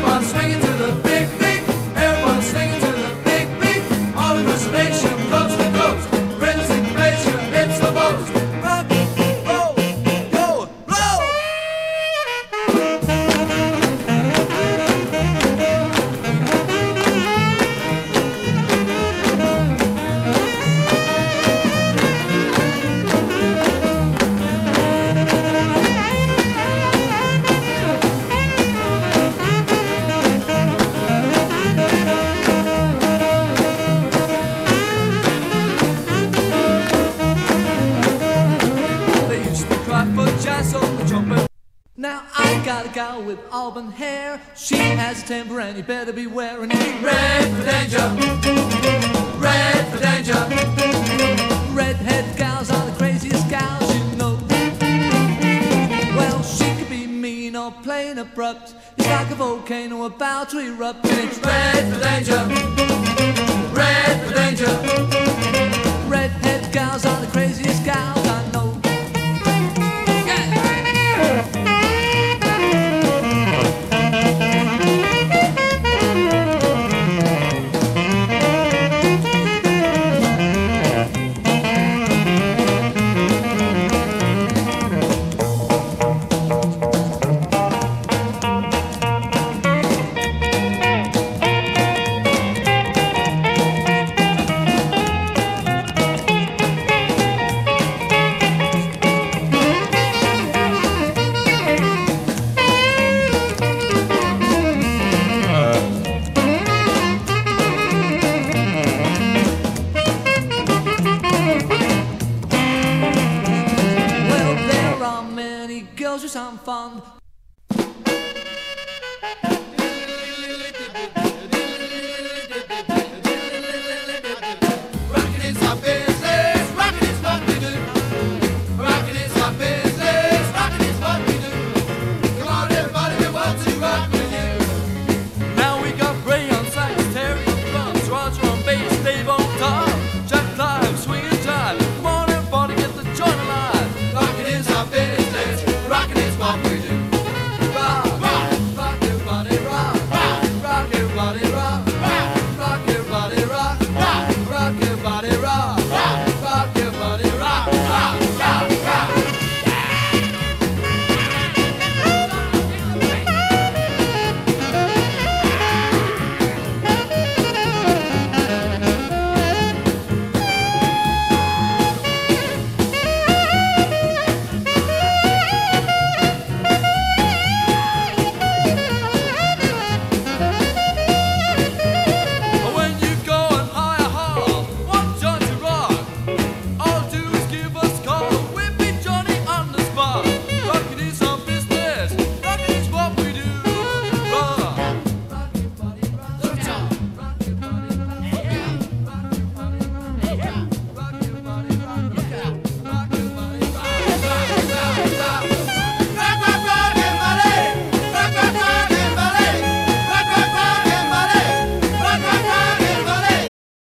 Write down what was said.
Everyone swinging to the big beat. Everyone swinging to the big beat. All across the nation, coast to coast. Rhythmic pleasure, it's the most. Rock, roll, go, blow. Now I got a gal with auburn hair. She has a temper and you better beware. And it's red for danger, red for danger. Redhead gals are the craziest gals you know. Well, she could be mean or plain abrupt. It's like a volcano about to erupt. And it's red for danger, red for danger. Redhead gals are the craziest gals.